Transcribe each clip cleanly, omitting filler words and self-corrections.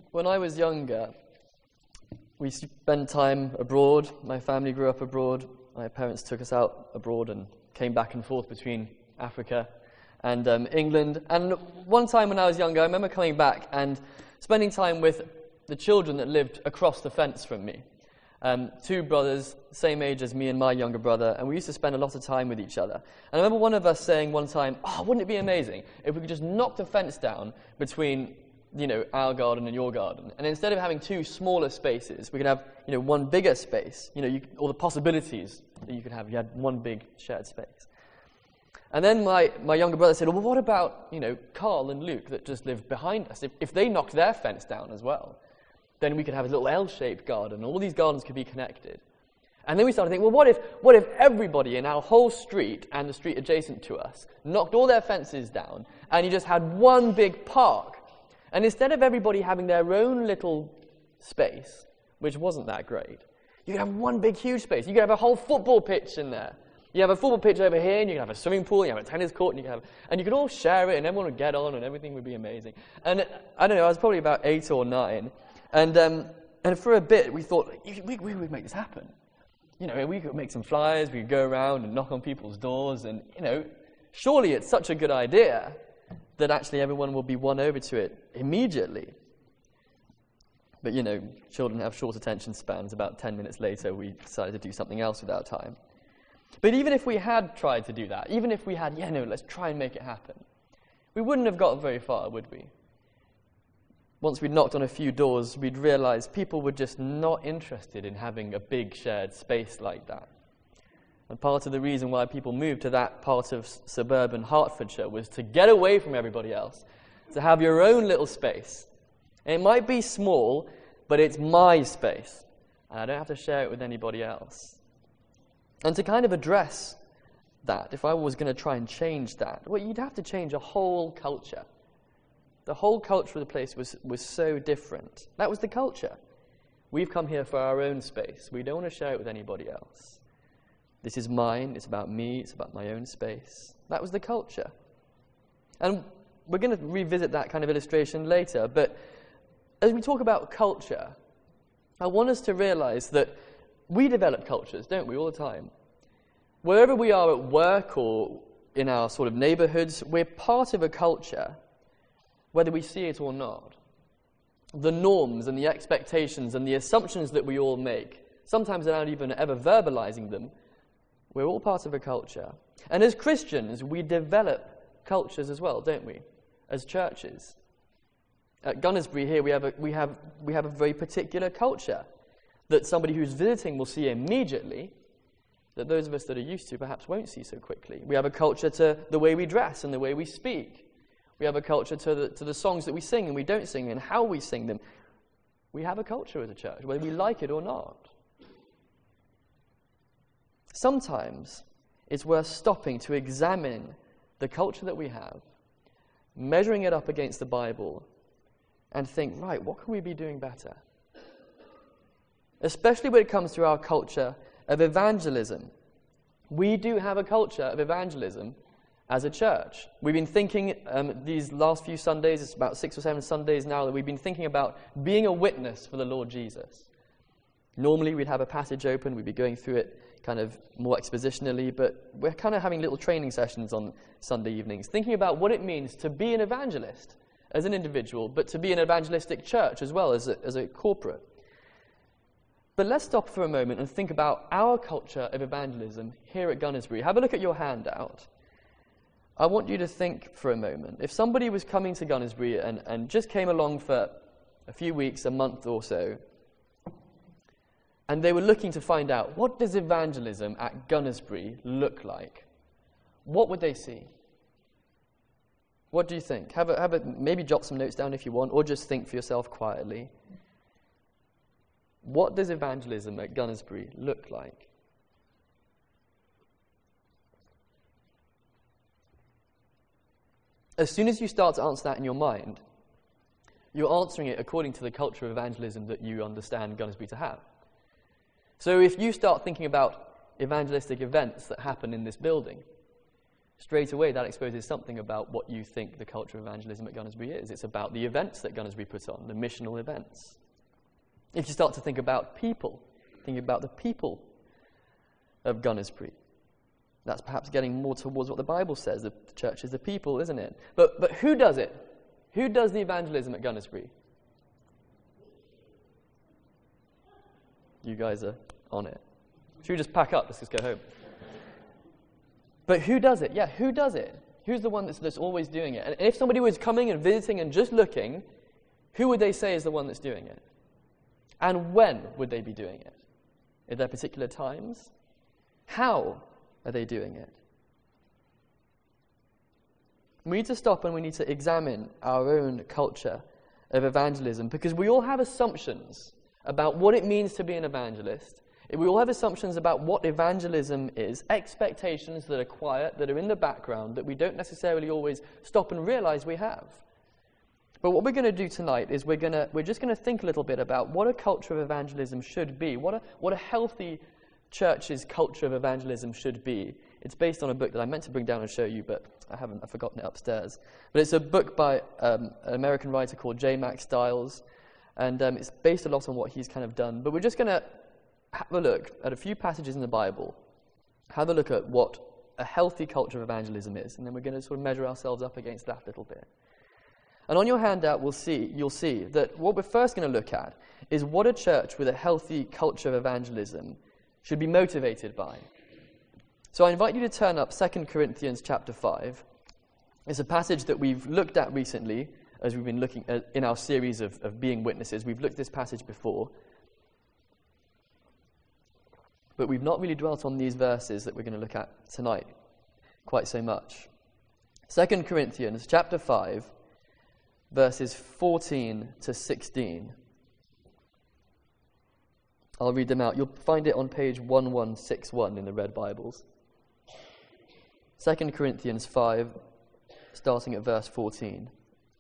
When I was younger, we spent time abroad. My family grew up abroad. My parents took us out abroad and came back and forth between Africa and England. And one time when I was younger, I remember coming back and spending time with the children that lived across the fence from me. Two brothers, same age as me and my younger brother, and we used to spend a lot of time with each other. And I remember one of us saying one time, "Oh, wouldn't it be amazing if we could just knock the fence down between, our garden and your garden, and instead of having two smaller spaces, we could have, one bigger space, all the possibilities that you could have. You had one big shared space." And then my younger brother said, "Well, what about, Carl and Luke that just live behind us? If they knocked their fence down as well, then we could have a little L-shaped garden. All these gardens could be connected." And then we started thinking, well, what if everybody in our whole street and the street adjacent to us knocked all their fences down and you just had one big park? And instead of everybody having their own little space, which wasn't that great, you could have one big, huge space. You could have a whole football pitch in there. You have a football pitch over here, and you can have a swimming pool, you have a tennis court, and you could all share it, and everyone would get on, and everything would be amazing. And I don't know, I was probably about 8 or 9, and for a bit we thought, we would make this happen. We could make some flyers, we could go around and knock on people's doors, and, surely it's such a good idea that actually everyone will be won over to it immediately. But, children have short attention spans. About 10 minutes later, we decided to do something else with our time. But even if we had tried to do that, even if we had, let's try and make it happen, we wouldn't have got very far, would we? Once we'd knocked on a few doors, we'd realize people were just not interested in having a big shared space like that. And part of the reason why people moved to that part of suburban Hertfordshire was to get away from everybody else, to have your own little space. And it might be small, but it's my space, and I don't have to share it with anybody else. And to kind of address that, if I was going to try and change that, well, you'd have to change a whole culture. The whole culture of the place was so different. That was the culture. We've come here for our own space. We don't want to share it with anybody else. This is mine, it's about me, it's about my own space. That was the culture. And we're going to revisit that kind of illustration later, but as we talk about culture, I want us to realize that we develop cultures, don't we, all the time? Wherever we are at work or in our sort of neighborhoods, we're part of a culture, whether we see it or not. The norms and the expectations and the assumptions that we all make, sometimes without even ever verbalizing them, we're all part of a culture. And as Christians, we develop cultures as well, don't we? As churches. At Gunnersbury here, we have a very particular culture that somebody who's visiting will see immediately, that those of us that are used to perhaps won't see so quickly. We have a culture to the way we dress and the way we speak. We have a culture to the songs that we sing and we don't sing and how we sing them. We have a culture as a church, whether we like it or not. Sometimes it's worth stopping to examine the culture that we have, measuring it up against the Bible, and think, right, what can we be doing better? Especially when it comes to our culture of evangelism. We do have a culture of evangelism as a church. We've been thinking these last few Sundays, it's about 6 or 7 Sundays now, that we've been thinking about being a witness for the Lord Jesus. Normally we'd have a passage open, we'd be going through it kind of more expositionally, but we're kind of having little training sessions on Sunday evenings, thinking about what it means to be an evangelist as an individual, but to be an evangelistic church as well as a corporate. But let's stop for a moment and think about our culture of evangelism here at Gunnersbury. Have a look at your handout. I want you to think for a moment. If somebody was coming to Gunnersbury and just came along for a few weeks, a month or so, and they were looking to find out, what does evangelism at Gunnersbury look like? What would they see? What do you think? Maybe jot some notes down if you want, or just think for yourself quietly. What does evangelism at Gunnersbury look like? As soon as you start to answer that in your mind, you're answering it according to the culture of evangelism that you understand Gunnersbury to have. So if you start thinking about evangelistic events that happen in this building, straight away that exposes something about what you think the culture of evangelism at Gunnersbury is. It's about the events that Gunnersbury put on, the missional events. If you start to think about people, think about the people of Gunnersbury, that's perhaps getting more towards what the Bible says. The church is the people, isn't it? But who does it? Who does the evangelism at Gunnersbury? You guys are on it. Should we just pack up? Let's just go home. But who does it? Yeah, who does it? Who's the one that's always doing it? And if somebody was coming and visiting and just looking, who would they say is the one that's doing it? And when would they be doing it? Are there particular times? How are they doing it? We need to stop and we need to examine our own culture of evangelism, because we all have assumptions about what it means to be an evangelist. We all have assumptions about what evangelism is, expectations that are quiet, that are in the background, that we don't necessarily always stop and realize we have. But what we're going to do tonight is we're just going to think a little bit about what a culture of evangelism should be, what a healthy church's culture of evangelism should be. It's based on a book that I meant to bring down and show you, but I've forgotten it upstairs. But it's a book by an American writer called J. Mack Stiles, and it's based a lot on what he's kind of done. But we're just going to have a look at a few passages in the Bible, have a look at what a healthy culture of evangelism is, and then we're going to sort of measure ourselves up against that a little bit. And on your handout, you'll see that what we're first going to look at is what a church with a healthy culture of evangelism should be motivated by. So I invite you to turn up 2 Corinthians chapter 5. It's a passage that we've looked at recently as we've been looking at, in our series of being witnesses. We've looked at this passage before. But we've not really dwelt on these verses that we're going to look at tonight quite so much. 2 Corinthians chapter 5, verses 14 to 16. I'll read them out. You'll find it on page 1161 in the Red Bibles. 2 Corinthians 5, starting at verse 14.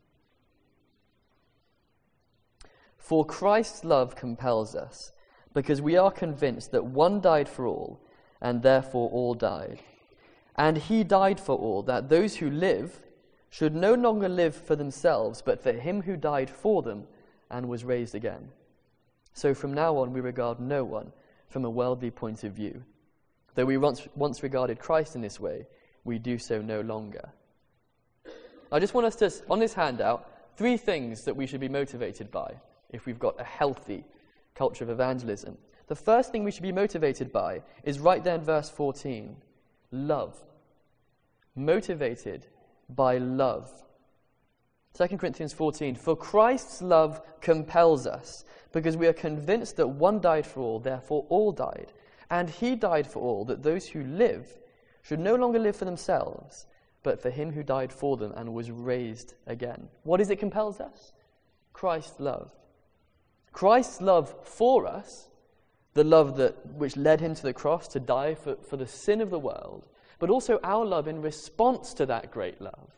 For Christ's love compels us, because we are convinced that one died for all, and therefore all died. And he died for all, that those who live should no longer live for themselves, but for him who died for them and was raised again. So from now on we regard no one from a worldly point of view. Though we once regarded Christ in this way, we do so no longer. I just want us to, on this handout, 3 things that we should be motivated by if we've got a healthy culture of evangelism. The first thing we should be motivated by is right there in verse 14, love. Motivated by love. 2 Corinthians 14, for Christ's love compels us, because we are convinced that one died for all, therefore all died. And he died for all, that those who live should no longer live for themselves, but for him who died for them and was raised again. What is it compels us? Christ's love. Christ's love for us, the love which led him to the cross to die for the sin of the world, but also our love in response to that great love.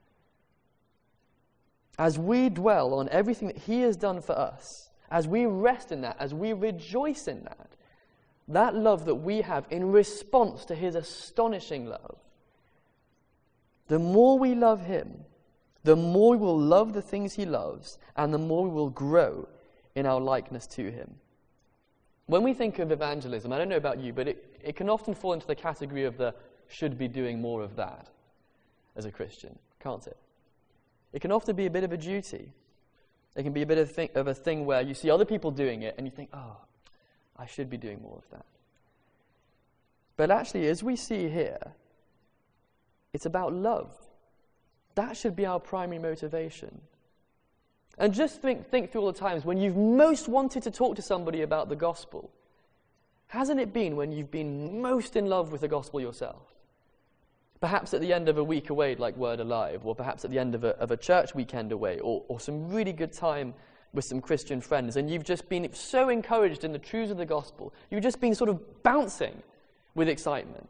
As we dwell on everything that he has done for us, as we rest in that, as we rejoice in that love that we have in response to his astonishing love, the more we love him, the more we will love the things he loves, and the more we will grow in our likeness to him. When we think of evangelism, I don't know about you, but it can often fall into the category of the should be doing more of that as a Christian, can't it? It can often be a bit of a duty. It can be a bit of a thing where you see other people doing it and you think, oh, I should be doing more of that. But actually, as we see here, it's about love. That should be our primary motivation. And just think through all the times when you've most wanted to talk to somebody about the gospel. Hasn't it been when you've been most in love with the gospel yourself? Perhaps at the end of a week away like Word Alive, or perhaps at the end of a church weekend away, or some really good time with some Christian friends, and you've just been so encouraged in the truths of the gospel. You've just been sort of bouncing with excitement.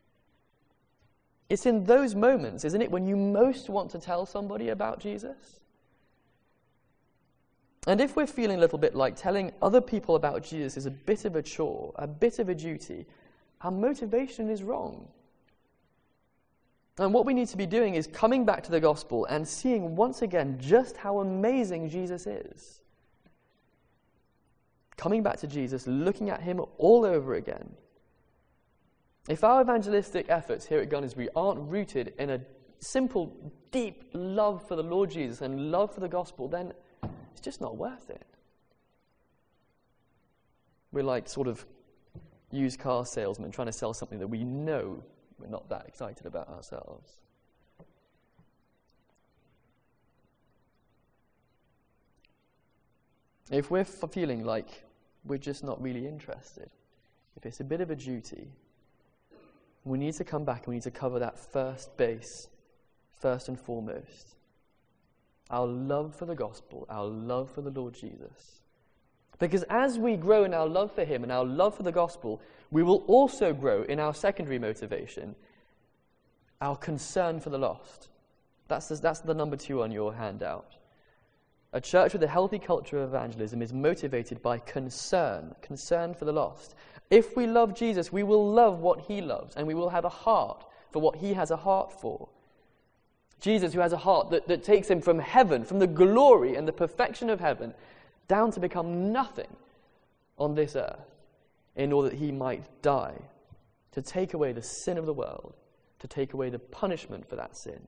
It's in those moments, isn't it, when you most want to tell somebody about Jesus? And if we're feeling a little bit like telling other people about Jesus is a bit of a chore, a bit of a duty, our motivation is wrong. And what we need to be doing is coming back to the gospel and seeing once again just how amazing Jesus is. Coming back to Jesus, looking at him all over again. If our evangelistic efforts here at Gunnersbury aren't rooted in a simple, deep love for the Lord Jesus and love for the gospel, then it's just not worth it. We're like sort of used car salesmen trying to sell something that we know we're not that excited about ourselves. If we're feeling like we're just not really interested, if it's a bit of a duty, we need to come back and we need to cover that first base, first and foremost. Our love for the gospel, our love for the Lord Jesus. Because as we grow in our love for him and our love for the gospel, we will also grow in our secondary motivation, our concern for the lost. That's the number 2 on your handout. A church with a healthy culture of evangelism is motivated by concern for the lost. If we love Jesus, we will love what he loves, and we will have a heart for what he has a heart for. Jesus, who has a heart that takes him from heaven, from the glory and the perfection of heaven, down to become nothing on this earth in order that he might die, to take away the sin of the world, to take away the punishment for that sin.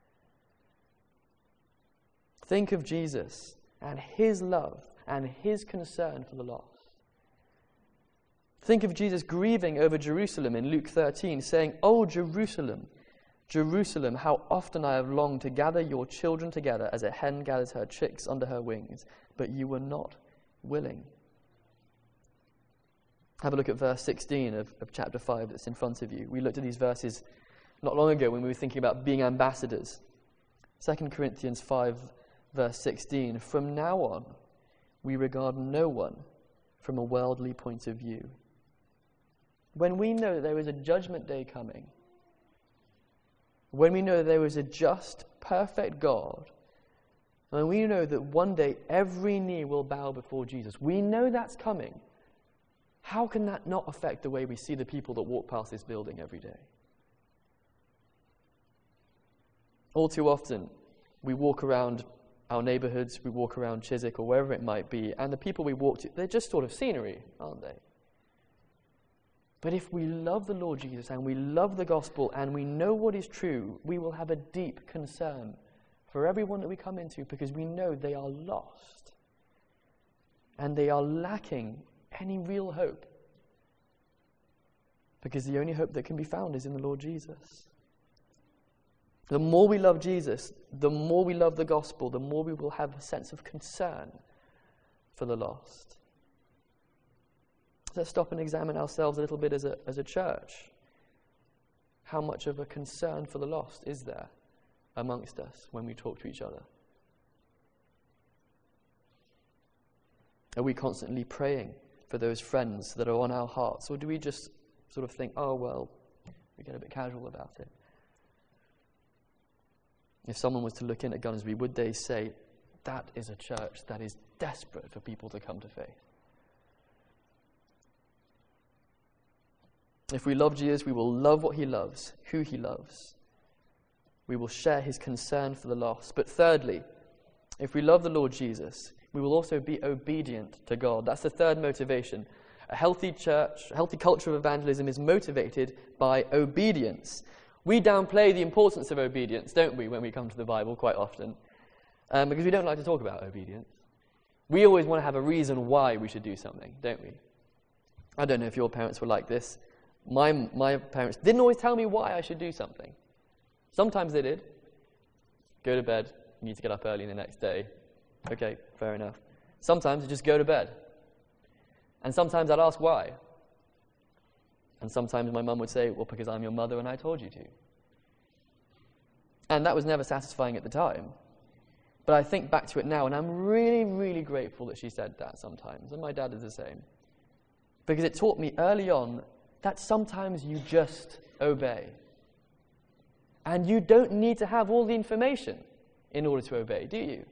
Think of Jesus and his love and his concern for the lost. Think of Jesus grieving over Jerusalem in Luke 13, saying, "Oh, Jerusalem, Jerusalem, how often I have longed to gather your children together as a hen gathers her chicks under her wings, but you were not willing." Have a look at verse 16 of chapter 5 that's in front of you. We looked at these verses not long ago when we were thinking about being ambassadors. 2 Corinthians 5, verse 16, "From now on, we regard no one from a worldly point of view." When we know that there is a judgment day coming, when we know that there is a just, perfect God, and we know that one day every knee will bow before Jesus, we know that's coming. How can that not affect the way we see the people that walk past this building every day? All too often, we walk around our neighborhoods, we walk around Chiswick or wherever it might be, and the people we walk to, they're just sort of scenery, aren't they? But if we love the Lord Jesus and we love the gospel and we know what is true, we will have a deep concern for everyone that we come into, because we know they are lost and they are lacking any real hope, because the only hope that can be found is in the Lord Jesus. The more we love Jesus, the more we love the gospel, the more we will have a sense of concern for the lost. Let's stop and examine ourselves a little bit as a church. How much of a concern for the lost is there amongst us when we talk to each other? Are we constantly praying for those friends that are on our hearts? Or do we just sort of think, oh, well, we get a bit casual about it? If someone was to look in at Gunnersbury, would they say, that is a church that is desperate for people to come to faith? If we love Jesus, we will love what he loves, who he loves. We will share his concern for the lost. But thirdly, if we love the Lord Jesus, we will also be obedient to God. That's the third motivation. A healthy church, a healthy culture of evangelism is motivated by obedience. We downplay the importance of obedience, don't we, when we come to the Bible quite often? Because we don't like to talk about obedience. We always want to have a reason why we should do something, don't we? I don't know if your parents were like this. My parents didn't always tell me why I should do something. Sometimes they did. Go to bed, you need to get up early the next day. Okay, fair enough. Sometimes you just go to bed. And sometimes I'd ask why. And sometimes my mum would say, well, because I'm your mother and I told you to. And that was never satisfying at the time. But I think back to it now, and I'm really, really grateful that she said that sometimes. And my dad is the same. Because it taught me early on that sometimes you just obey. And you don't need to have all the information in order to obey, do you?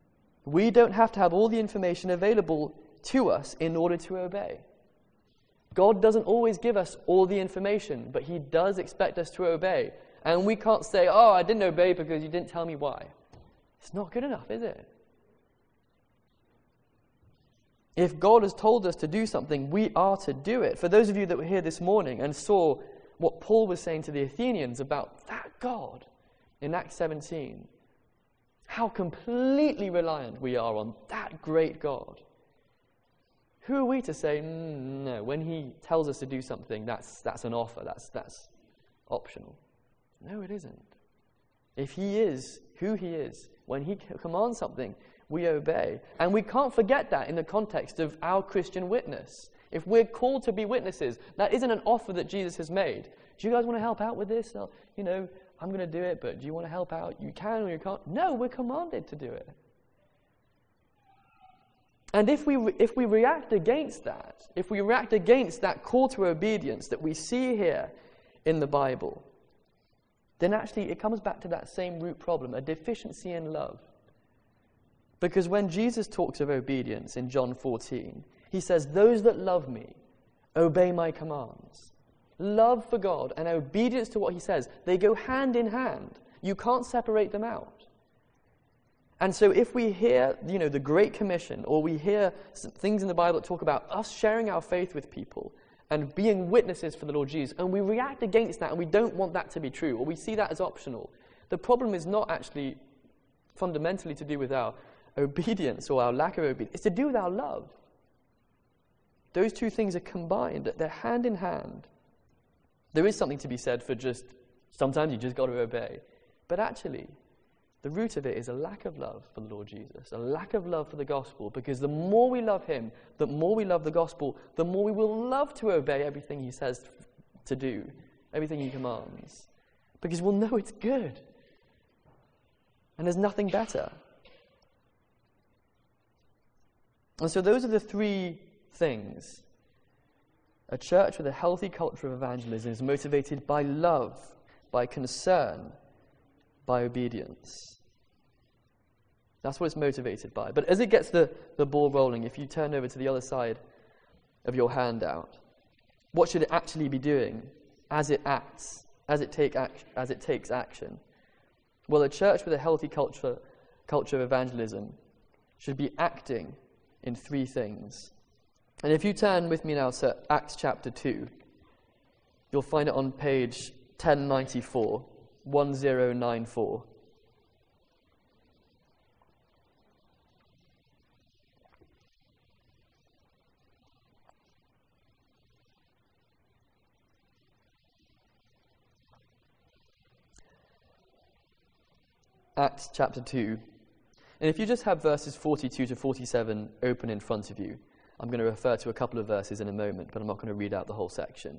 We don't have to have all the information available to us in order to obey. God doesn't always give us all the information, but he does expect us to obey. And we can't say, oh, I didn't obey because you didn't tell me why. It's not good enough, is it? If God has told us to do something, we are to do it. For those of you that were here this morning and saw what Paul was saying to the Athenians about that God in Acts 17, how completely reliant we are on that great God. Who are we to say, no, when he tells us to do something, that's an offer, that's optional? No, it isn't. If he is who he is, when he commands something, we obey. And we can't forget that in the context of our Christian witness. If we're called to be witnesses, that isn't an offer that Jesus has made. Do you guys want to help out with this? I'm going to do it, but do you want to help out? You can or you can't. No, we're commanded to do it. And if we react against that, if we react against that call to obedience that we see here in the Bible, then actually it comes back to that same root problem, a deficiency in love. Because when Jesus talks of obedience in John 14, he says, those that love me obey my commands. Love for God and obedience to what he says, they go hand in hand. You can't separate them out. And so if we hear, the Great Commission, or we hear some things in the Bible that talk about us sharing our faith with people and being witnesses for the Lord Jesus, and we react against that and we don't want that to be true, or we see that as optional, the problem is not actually fundamentally to do with our obedience or our lack of obedience. It's to do with our love. Those two things are combined. They're hand in hand. There is something to be said for sometimes you just got to obey. But actually, the root of it is a lack of love for the Lord Jesus, a lack of love for the gospel, because the more we love him, the more we love the gospel, the more we will love to obey everything he says to do, everything he commands, because we'll know it's good. And there's nothing better. And so those are the three things. A church with a healthy culture of evangelism is motivated by love, by concern, by obedience. That's what it's motivated by. But as it gets the ball rolling, if you turn over to the other side of your handout, what should it actually be doing as it acts, as it takes action? Well, a church with a healthy culture of evangelism should be acting in three things. And if you turn with me now to Acts chapter 2, you'll find it on page 1094, 1094. Acts chapter 2. And if you just have verses 42 to 47 open in front of you, I'm going to refer to a couple of verses in a moment, but I'm not going to read out the whole section.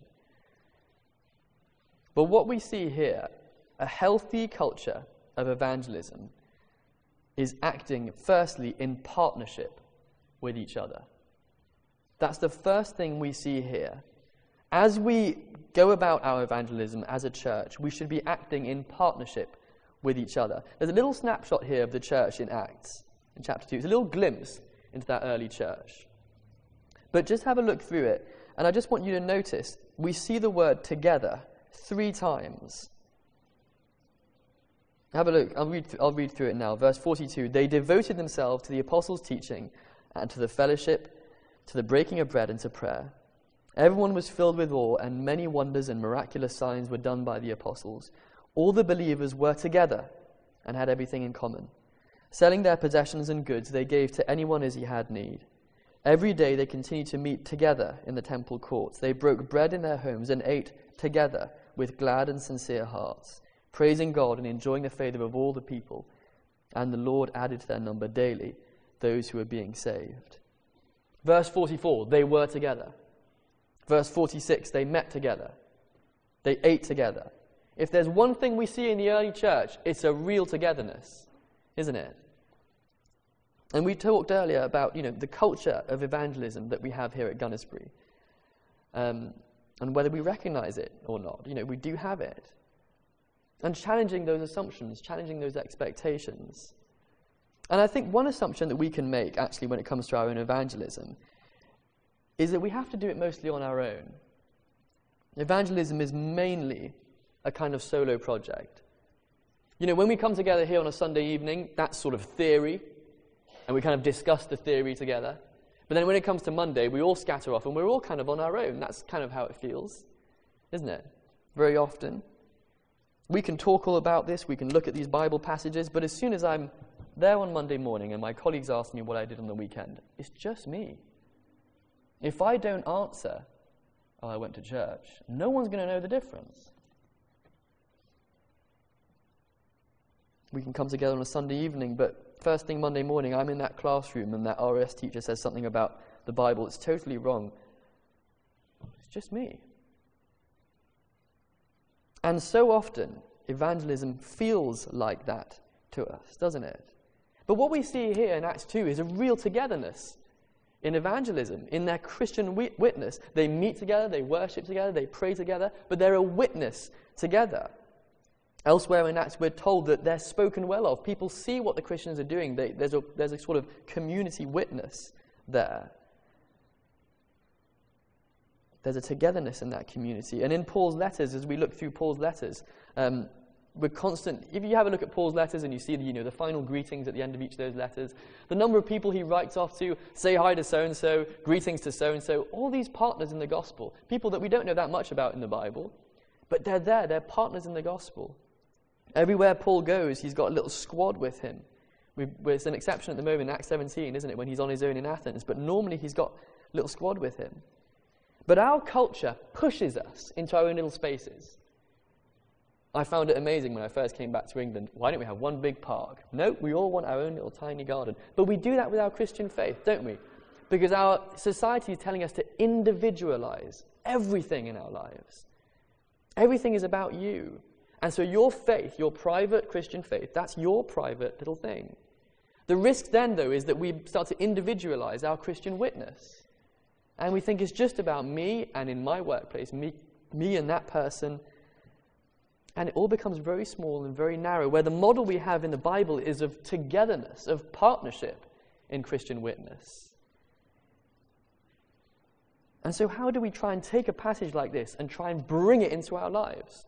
But what we see here, a healthy culture of evangelism, is acting firstly in partnership with each other. That's the first thing we see here. As we go about our evangelism as a church, we should be acting in partnership with each other. There's a little snapshot here of the church in Acts, in chapter 2. It's a little glimpse into that early church. But just have a look through it, and I just want you to notice, we see the word together 3 times. Have a look. I'll read through it now. Verse 42, they devoted themselves to the apostles' teaching and to the fellowship, to the breaking of bread and to prayer. Everyone was filled with awe, and many wonders and miraculous signs were done by the apostles. All the believers were together and had everything in common. Selling their possessions and goods, they gave to anyone as he had need. Every day they continued to meet together in the temple courts. They broke bread in their homes and ate together with glad and sincere hearts, praising God and enjoying the favor of all the people. And the Lord added to their number daily those who were being saved. Verse 44, they were together. Verse 46, they met together. They ate together. If there's one thing we see in the early church, it's a real togetherness, isn't it? And we talked earlier about, the culture of evangelism that we have here at Gunnersbury, and whether we recognize it or not. We do have it. And challenging those assumptions, challenging those expectations. And I think one assumption that we can make, actually, when it comes to our own evangelism, is that we have to do it mostly on our own. Evangelism is mainly a kind of solo project. You know, when we come together here on a Sunday evening, that's sort of theory, and we kind of discuss the theory together. But then when it comes to Monday, we all scatter off, and we're all kind of on our own. That's kind of how it feels, isn't it? Very often. We can talk all about this, we can look at these Bible passages, but as soon as I'm there on Monday morning and my colleagues ask me what I did on the weekend, it's just me. If I don't answer, oh, I went to church, no one's going to know the difference. We can come together on a Sunday evening, but first thing Monday morning, I'm in that classroom and that RS teacher says something about the Bible. It's totally wrong. It's just me. And so often, evangelism feels like that to us, doesn't it? But what we see here in Acts 2 is a real togetherness in evangelism, in their Christian witness. They meet together, they worship together, they pray together, but they're a witness together. Elsewhere in Acts, we're told that they're spoken well of. People see what the Christians are doing. There's a sort of community witness there. There's a togetherness in that community. And in Paul's letters, as we look through Paul's letters, we're constant. If you have a look at Paul's letters and you see the final greetings at the end of each of those letters, the number of people he writes off to, say hi to so-and-so, greetings to so-and-so, all these partners in the gospel, people that we don't know that much about in the Bible, but they're there, they're partners in the gospel. Everywhere Paul goes, he's got a little squad with him. It's an exception at the moment in Acts 17, isn't it, when he's on his own in Athens, but normally he's got a little squad with him. But our culture pushes us into our own little spaces. I found it amazing when I first came back to England. Why don't we have one big park? No, we all want our own little tiny garden. But we do that with our Christian faith, don't we? Because our society is telling us to individualize everything in our lives. Everything is about you. And so your faith, your private Christian faith, that's your private little thing. The risk then, though, is that we start to individualize our Christian witness. And we think it's just about me and in my workplace, me and that person. And it all becomes very small and very narrow, where the model we have in the Bible is of togetherness, of partnership in Christian witness. And so how do we try and take a passage like this and try and bring it into our lives?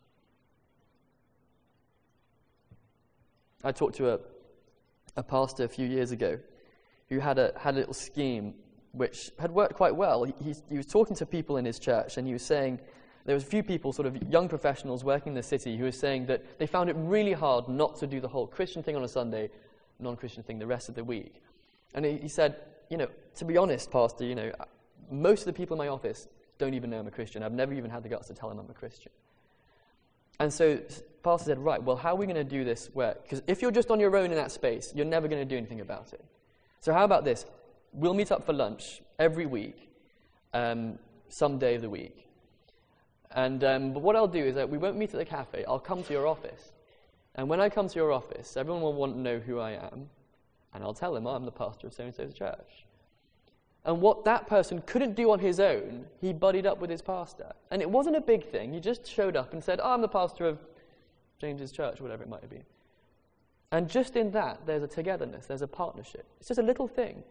I talked to a pastor a few years ago who had a little scheme which had worked quite well. He was talking to people in his church, and he was saying there was a few people, sort of young professionals working in the city, who were saying that they found it really hard not to do the whole Christian thing on a Sunday, non-Christian thing the rest of the week. And he said, to be honest, Pastor, most of the people in my office don't even know I'm a Christian. I've never even had the guts to tell them I'm a Christian. And so the pastor said, right, well, how are we going to do this? Because if you're just on your own in that space, you're never going to do anything about it. So how about this? We'll meet up for lunch every week, some day of the week. And but what I'll do is that we won't meet at the cafe. I'll come to your office. And when I come to your office, everyone will want to know who I am. And I'll tell them, I'm the pastor of so-and-so's church. And what that person couldn't do on his own, he buddied up with his pastor. And it wasn't a big thing. He just showed up and said, I'm the pastor of James's church, or whatever it might have been. And just in that, there's a togetherness, there's a partnership. It's just a little thing.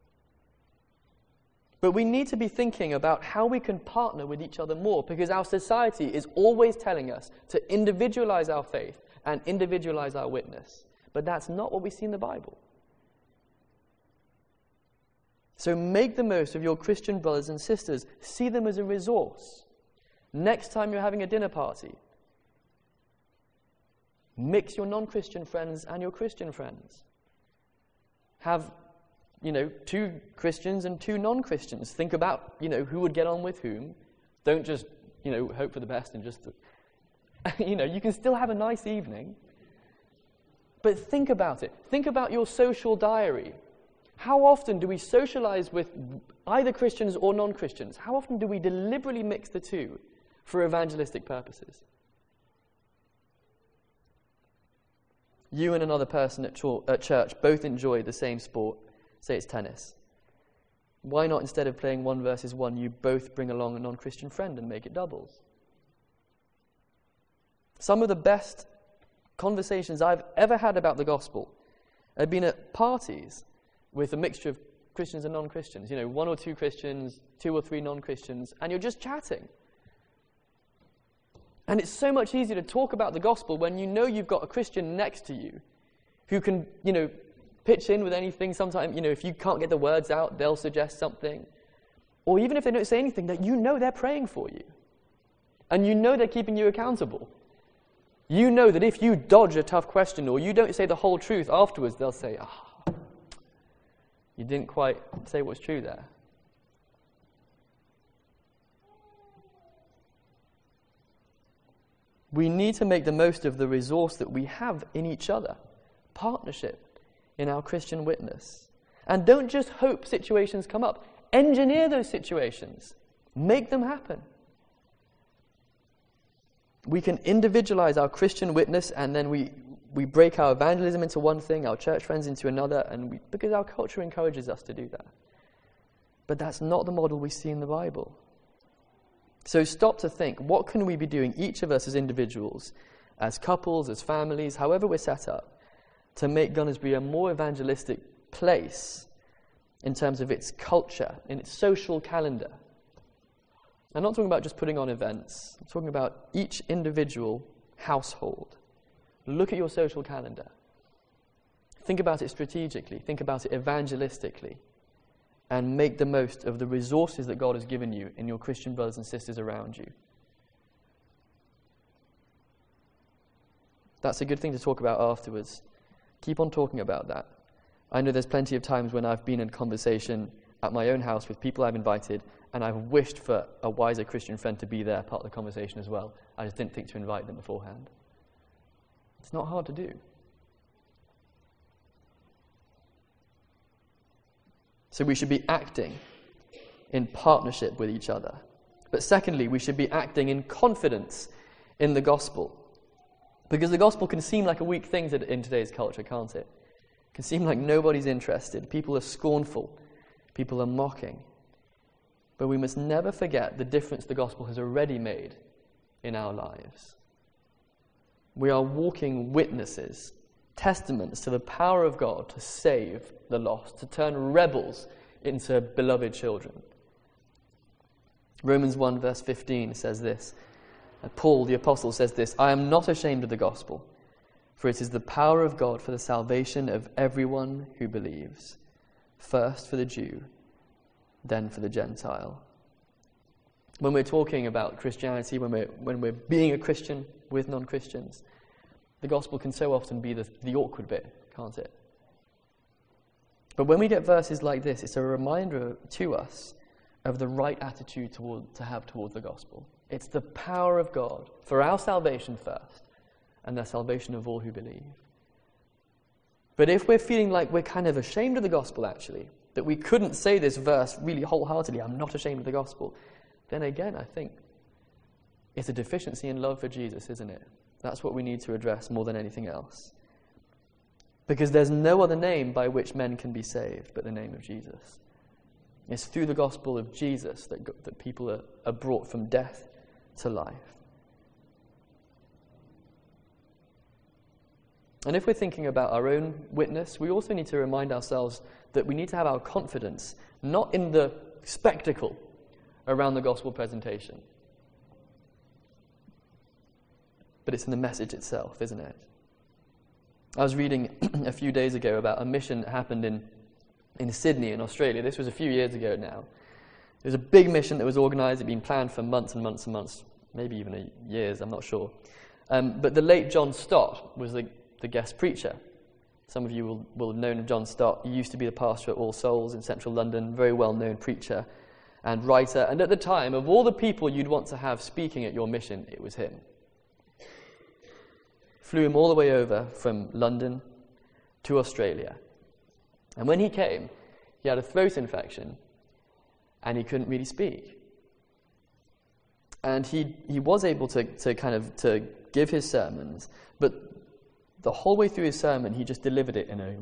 But we need to be thinking about how we can partner with each other more, because our society is always telling us to individualize our faith and individualize our witness. But that's not what we see in the Bible. So make the most of your Christian brothers and sisters. See them as a resource. Next time you're having a dinner party, mix your non-Christian friends and your Christian friends. Have, 2 Christians and 2 non-Christians. Think about, who would get on with whom. Don't just, hope for the best and just, you can still have a nice evening. But think about it. Think about your social diary. How often do we socialize with either Christians or non-Christians? How often do we deliberately mix the two for evangelistic purposes? You and another person at church both enjoy the same sport. Say it's tennis. Why not, instead of playing 1 versus 1, you both bring along a non-Christian friend and make it doubles? Some of the best conversations I've ever had about the gospel have been at parties with a mixture of Christians and non-Christians, one or two Christians, two or three non-Christians, and you're just chatting. And it's so much easier to talk about the gospel when you know you've got a Christian next to you who can, pitch in with anything. Sometimes, if you can't get the words out, they'll suggest something. Or even if they don't say anything, that they're praying for you. And they're keeping you accountable. You know that if you dodge a tough question or you don't say the whole truth afterwards, they'll say, you didn't quite say what's true there. We need to make the most of the resource that we have in each other, partnership in our Christian witness. And don't just hope situations come up. Engineer those situations. Make them happen. We can individualize our Christian witness, and then we break our evangelism into one thing, our church friends into another, because our culture encourages us to do that. But that's not the model we see in the Bible. So stop to think, what can we be doing, each of us as individuals, as couples, as families, however we're set up, to make Gunnersbury a more evangelistic place in terms of its culture, in its social calendar. I'm not talking about just putting on events. I'm talking about each individual household. Look at your social calendar. Think about it strategically. Think about it evangelistically. And make the most of the resources that God has given you in your Christian brothers and sisters around you. That's a good thing to talk about afterwards. Keep on talking about that. I know there's plenty of times when I've been in conversation at my own house with people I've invited, and I've wished for a wiser Christian friend to be there, part of the conversation as well. I just didn't think to invite them beforehand. It's not hard to do. So we should be acting in partnership with each other. But secondly, we should be acting in confidence in the gospel. Because the gospel can seem like a weak thing in today's culture, can't it? It can seem like nobody's interested. People are scornful. People are mocking. But we must never forget the difference the gospel has already made in our lives. We are walking witnesses, testaments to the power of God to save the lost, to turn rebels into beloved children. Romans 1 verse 15 says this. Paul the apostle says this, I am not ashamed of the gospel, for it is the power of God for the salvation of everyone who believes, first for the Jew, then for the Gentile. When we're talking about Christianity, when we're being a Christian with non-Christians, the gospel can so often be the awkward bit, can't it? But when we get verses like this, it's a reminder to us of the right attitude to have towards the gospel. It's the power of God for our salvation first, and the salvation of all who believe. But if we're feeling like we're kind of ashamed of the gospel, actually, that we couldn't say this verse really wholeheartedly, I'm not ashamed of the gospel, then again, I think it's a deficiency in love for Jesus, isn't it? That's what we need to address more than anything else. Because there's no other name by which men can be saved but the name of Jesus. It's through the gospel of Jesus that people are brought from death to life. And if we're thinking about our own witness, we also need to remind ourselves that we need to have our confidence not in the spectacle around the gospel presentation, but it's in the message itself, isn't it? I was reading a few days ago about a mission that happened in Sydney in Australia. This was a few years ago now. It was a big mission that was organised. It had been planned for months and months and months, maybe even years, I'm not sure. But the late John Stott was the guest preacher. Some of you will have known of John Stott. He used to be the pastor at All Souls in central London, very well-known preacher and writer. And at the time, of all the people you'd want to have speaking at your mission, it was him. Flew him all the way over from London to Australia. And when he came, he had a throat infection and he couldn't really speak. And he was able to give his sermons, but the whole way through his sermon, he just delivered it in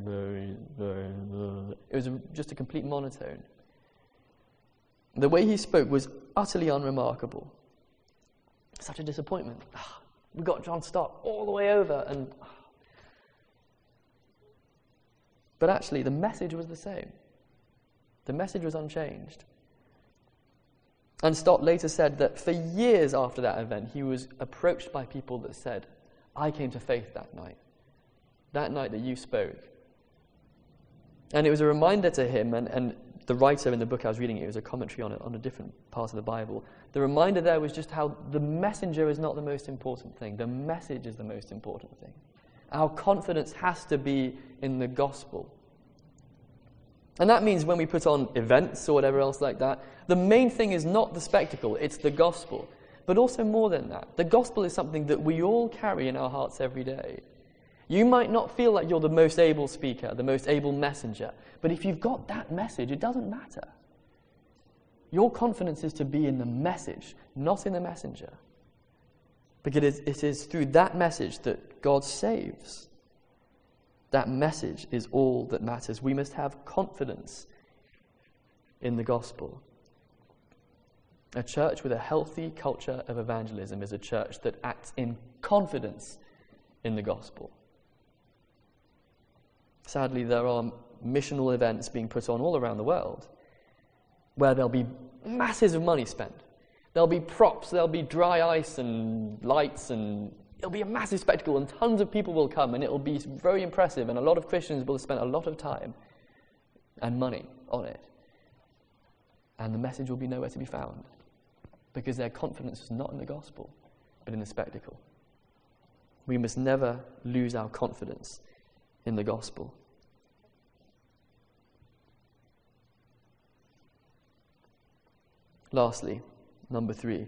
it was just a complete monotone. The way he spoke was utterly unremarkable. Such a disappointment. We got John Stott all the way over, but actually the message was the same. The message was unchanged. And Stott later said that for years after that event, he was approached by people that said, I came to faith that night that you spoke. And it was a reminder to him, and the writer in the book I was reading, it was a commentary on a different part of the Bible. The reminder there was just how the messenger is not the most important thing. The message is the most important thing. Our confidence has to be in the gospel. And that means when we put on events or whatever else like that, the main thing is not the spectacle, it's the gospel. But also more than that, the gospel is something that we all carry in our hearts every day. You might not feel like you're the most able speaker, the most able messenger, but if you've got that message, it doesn't matter. Your confidence is to be in the message, not in the messenger. Because it is through that message that God saves. That message is all that matters. We must have confidence in the gospel. A church with a healthy culture of evangelism is a church that acts in confidence in the gospel. Sadly, there are missional events being put on all around the world where there'll be masses of money spent. There'll be props, there'll be dry ice and lights, and it'll be a massive spectacle, and tons of people will come, and it'll be very impressive, and a lot of Christians will spend a lot of time and money on it. And the message will be nowhere to be found, because their confidence is not in the gospel, but in the spectacle. We must never lose our confidence in the gospel. Lastly, number 3.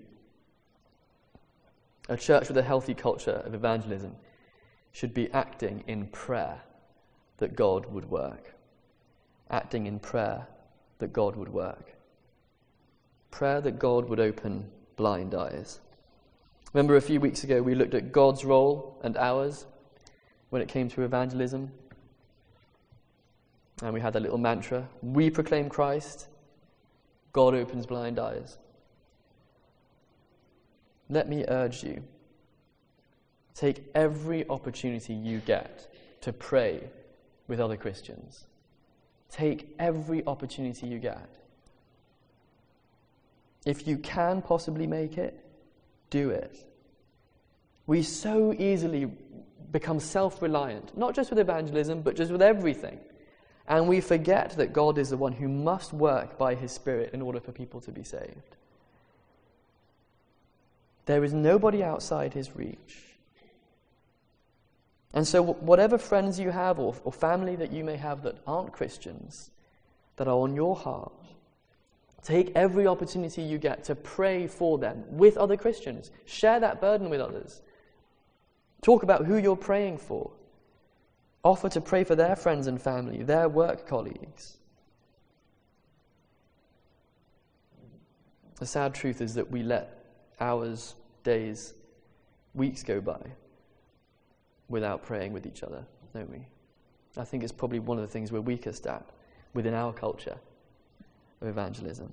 A church with a healthy culture of evangelism should be acting in prayer that God would work. Acting in prayer that God would work. Prayer that God would open blind eyes. Remember a few weeks ago we looked at God's role and ours when it came to evangelism? And we had that little mantra, we proclaim Christ, God opens blind eyes. Let me urge you, take every opportunity you get to pray with other Christians. Take every opportunity you get. If you can possibly make it, do it. We so easily become self-reliant, not just with evangelism, but just with everything. And we forget that God is the one who must work by his Spirit in order for people to be saved. There is nobody outside his reach. And so whatever friends you have or family that you may have that aren't Christians, that are on your heart, take every opportunity you get to pray for them with other Christians. Share that burden with others. Talk about who you're praying for. Offer to pray for their friends and family, their work colleagues. The sad truth is that we let hours, days, weeks go by without praying with each other, don't we? I think it's probably one of the things we're weakest at within our culture of evangelism.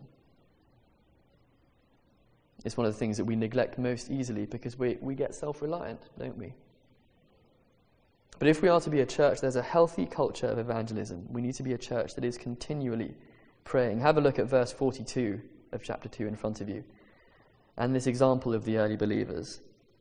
It's one of the things that we neglect most easily because we get self-reliant, don't we? But if we are to be a church, there's a healthy culture of evangelism. We need to be a church that is continually praying. Have a look at verse 42 of chapter 2 in front of you. And this example of the early believers.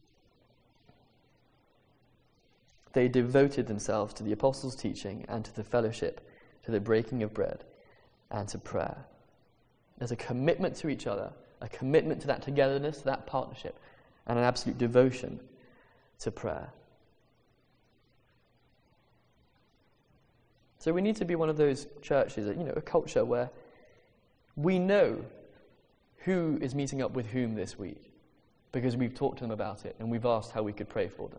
They devoted themselves to the apostles' teaching and to the fellowship, to the breaking of bread and to prayer. There's a commitment to each other, a commitment to that togetherness, to that partnership, and an absolute devotion to prayer. So we need to be one of those churches, a culture where we know who is meeting up with whom this week because we've talked to them about it and we've asked how we could pray for them.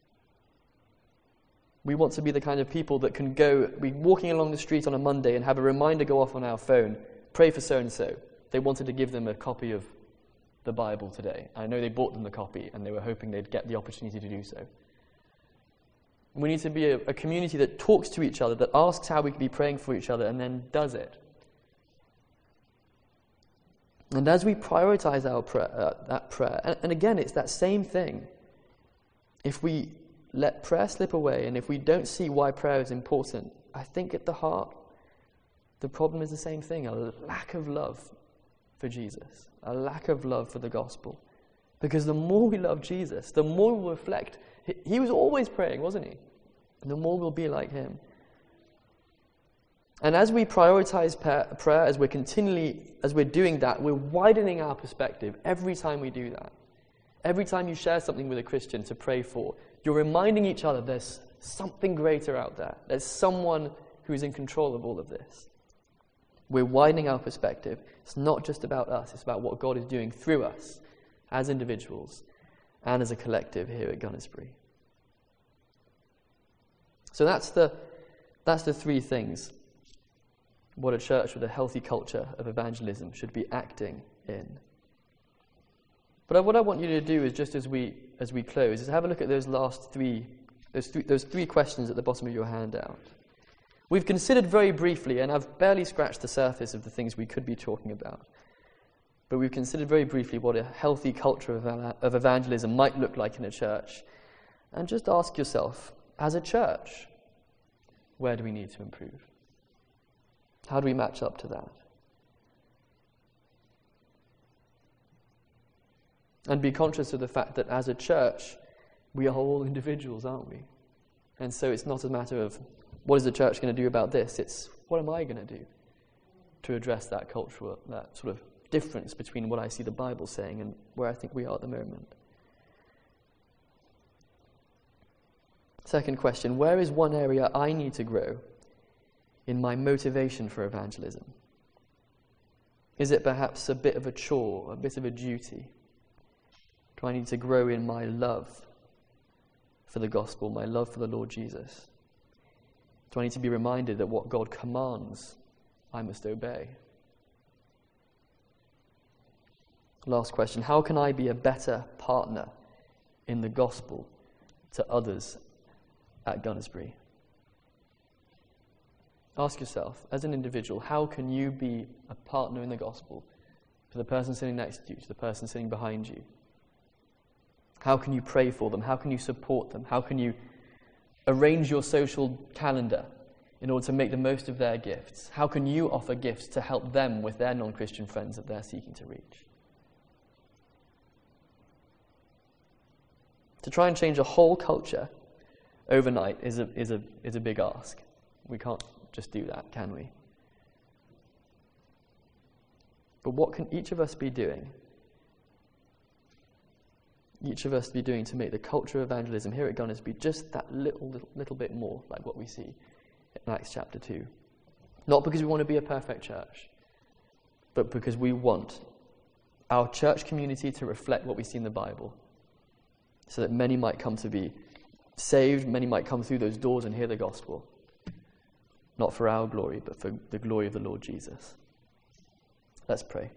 We want to be the kind of people that can be walking along the street on a Monday and have a reminder go off on our phone, pray for so-and-so. They wanted to give them a copy of the Bible today. I know they bought them the copy and they were hoping they'd get the opportunity to do so. We need to be a community that talks to each other, that asks how we can be praying for each other, and then does it. And as we prioritize that prayer, and again, it's that same thing. If we let prayer slip away, and if we don't see why prayer is important, I think at the heart, The problem is the same thing, a lack of love for Jesus, a lack of love for the gospel. Because the more we love Jesus, the more we'll reflect. He was always praying, wasn't he? And the more we'll be like him. And as we prioritize prayer, as we're doing that, we're widening our perspective every time we do that. Every time you share something with a Christian to pray for, you're reminding each other there's something greater out there. There's someone who is in control of all of this. We're widening our perspective. It's not just about us. It's about what God is doing through us as individuals and as a collective here at Gunnersbury. So that's the three things what a church with a healthy culture of evangelism should be acting in. But what I want you to do is, just as we close, is have a look at those three questions at the bottom of your handout. We've considered very briefly, and I've barely scratched the surface of the things we could be talking about, but we've considered very briefly what a healthy culture of evangelism might look like in a church. And just ask yourself, as a church, where do we need to improve? How do we match up to that? And be conscious of the fact that as a church, we are all individuals, aren't we? And so it's not a matter of, what is the church going to do about this? It's, what am I going to do to address that cultural, that sort of difference between what I see the Bible saying and where I think we are at the moment? Second question, where is one area I need to grow in my motivation for evangelism? Is it perhaps a bit of a chore, a bit of a duty? Do I need to grow in my love for the gospel, my love for the Lord Jesus? Do I need to be reminded that what God commands, I must obey? Last question, how can I be a better partner in the gospel to others at Gunnersbury? Ask yourself, as an individual, how can you be a partner in the gospel to the person sitting next to you, to the person sitting behind you? How can you pray for them? How can you support them? How can you arrange your social calendar in order to make the most of their gifts? How can you offer gifts to help them with their non-Christian friends that they're seeking to reach? To try and change a whole culture overnight is a big ask. We can't just do that, can we? But what can each of us be doing? Each of us be doing to make the culture of evangelism here at Gunnersbury just that little bit more like what we see in Acts chapter 2. Not because we want to be a perfect church, but because we want our church community to reflect what we see in the Bible, so that many might come to be saved, many might come through those doors and hear the gospel. Not for our glory, but for the glory of the Lord Jesus. Let's pray.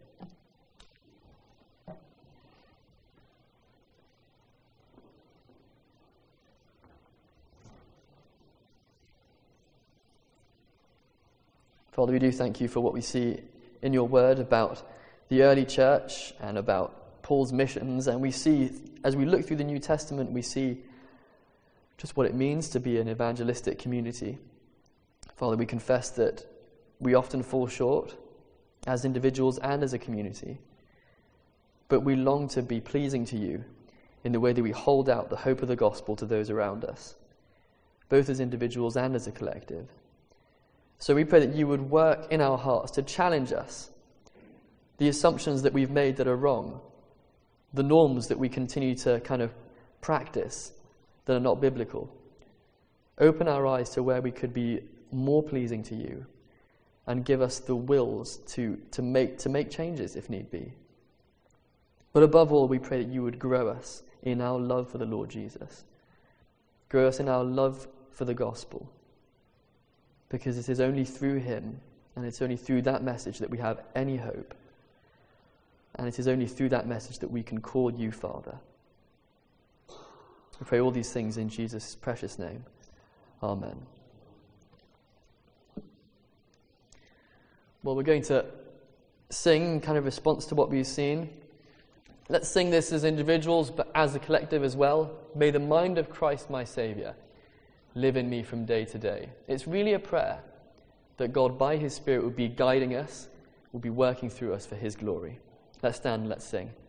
Father, we do thank you for what we see in your word about the early church and about Paul's missions. And we see, as we look through the New Testament, we see just what it means to be an evangelistic community. Father, we confess that we often fall short as individuals and as a community. But we long to be pleasing to you in the way that we hold out the hope of the gospel to those around us, both as individuals and as a collective. So we pray that you would work in our hearts to challenge us, the assumptions that we've made that are wrong, the norms that we continue to kind of practice that are not biblical. Open our eyes to where we could be more pleasing to you, and give us the wills to make changes if need be. But above all, we pray that you would grow us in our love for the Lord Jesus. Grow us in our love for the gospel. Because it is only through him, and it's only through that message that we have any hope. And it is only through that message that we can call you Father. We pray all these things in Jesus' precious name. Amen. Well, we're going to sing kind of response to what we've seen. Let's sing this as individuals, but as a collective as well. May the mind of Christ my Saviour live in me from day to day. It's really a prayer that God, by his Spirit, would be guiding us, would be working through us for his glory. Let's stand and let's sing.